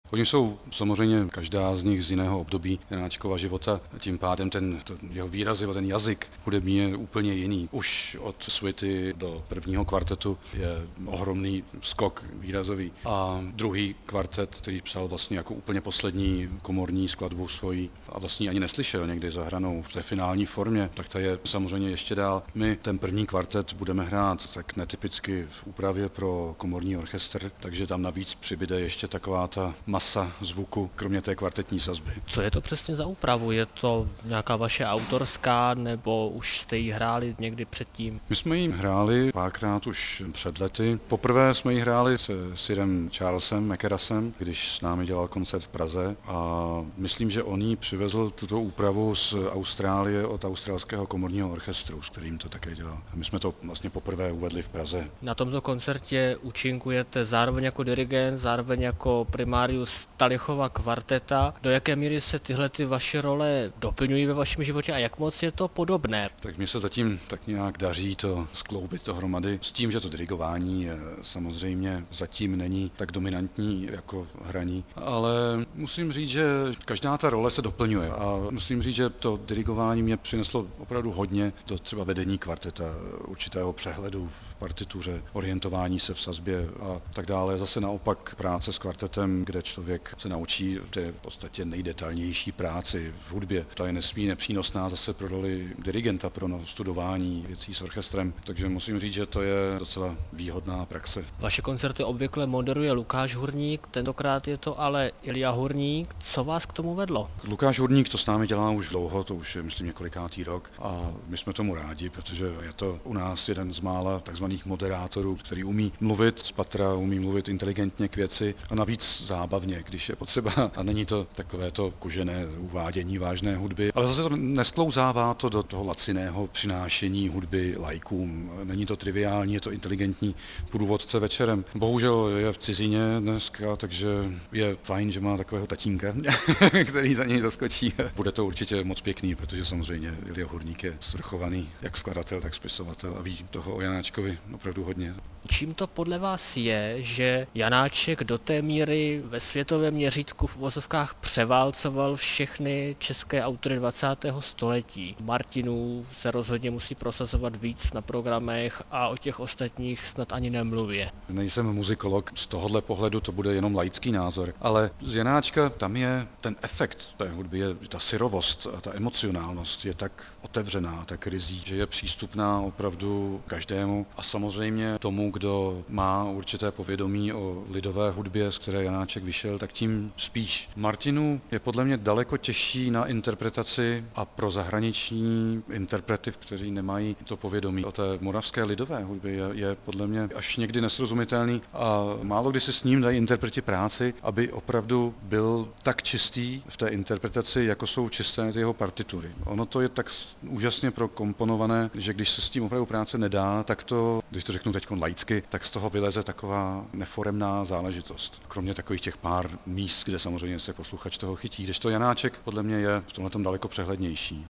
Oni jsou samozřejmě každá z nich z jiného období Janáčkova života, tím pádem jeho výrazy, ten jazyk hudební je úplně jiný. Už od suity do prvního kvartetu je ohromný skok výrazový. A druhý kvartet, který psal vlastně jako úplně poslední komorní skladbu svoji a vlastně ani neslyšel někdy zahranou v té finální formě, tak ta je samozřejmě ještě dál. My ten první kvartet budeme hrát tak netypicky v úpravě pro komorní orchestr, takže tam navíc přibyde ještě taková ta masa zvuku, kromě té kvartetní sazby. Co je to přesně za úpravu? Je to nějaká vaše autorská, nebo už jste ji hráli někdy předtím? My jsme ji hráli párkrát už před lety. Poprvé jsme ji hráli se Sirem Charlesem McCarasem, když s námi dělal koncert v Praze a myslím, že on jí přivezl tuto úpravu z Austrálie od australského komorního orchestru, s kterým to také dělal. A my jsme to vlastně poprvé uvedli v Praze. Na tomto koncertě účinkujete zároveň jako dirigent, zároveň jako primárius Talichova kvarteta. Do jaké míry se tyhle vaše role doplňují ve vašem životě a jak moc je to podobné? Tak mně se zatím tak nějak daří to skloubit dohromady s tím, že to dirigování samozřejmě zatím není tak dominantní jako hraní, ale musím říct, že každá ta role se doplňuje a musím říct, že to dirigování mě přineslo opravdu hodně, to třeba vedení kvarteta, určitého přehledu v partituře, orientování se v sazbě a tak dále. Zase naopak práce s kvartetem, kde člověk se naučí té v podstatě nejdetailnější práci v hudbě. Ta je nesmírně přínosná zase pro roli dirigenta, pro studování věcí s orchestrem, takže musím říct, že to je docela výhodná praxe. Vaše koncerty obvykle moderuje Lukáš Hurník, tentokrát je to ale Ilja Hurník. Co vás k tomu vedlo? Lukáš Hurník to s námi dělá už dlouho, to už je myslím několikátý rok a my jsme tomu rádi, protože je to u nás jeden z mála takzvaných moderátorů, který umí mluvit z patra, umí mluvit inteligentně k věci a navíc zábavně, když je potřeba a není to takové to kožené uvádění vážné hudby, ale zase to nesklouzává to do toho laciného přinášení hudby laikům. Není to triviální, je to inteligentní průvodce večerem. Bohužel je v cizině dneska, takže je fajn, že má takového tatínka, který za něj zaskočí. Bude to určitě moc pěkný, protože samozřejmě Ilja Hurník je svrchovaný jak skladatel, tak spisovatel a ví toho o Janáčkovi opravdu hodně. Čím to podle vás je, že Janáček do té míry ve světovém měřítku v uvozovkách převálcoval všechny české autory 20. století? Martinů se rozhodně musí prosazovat víc na programech a o těch ostatních snad ani nemluvě. Nejsem muzikolog, z tohohle pohledu to bude jenom laický názor, ale z Janáčka tam je ten efekt té hudby, je ta syrovost a ta emocionálnost je tak otevřená, tak ryzí, že je přístupná opravdu každému a samozřejmě tomu, kdo má určité povědomí o lidové hudbě, z které Janáček vyšel, tak tím spíš. Martinů je podle mě daleko těžší na interpretaci a pro zahraniční interprety, kteří nemají to povědomí o té moravské lidové hudbě, je podle mě až někdy nesrozumitelný a málo kdy si s ním dají interpreti práci, aby opravdu byl tak čistý v té interpretaci, jako jsou čisté ty jeho partitury. Ono to je tak úžasně prokomponované, že když se s tím opravdu práce nedá, tak to, když to řeknu teď laicky, tak z toho vyleze taková neforemná záležitost. Kromě takových těch pár míst, kde samozřejmě se posluchač toho chytí, kdežto Janáček podle mě je v tomhletom daleko přehlednější.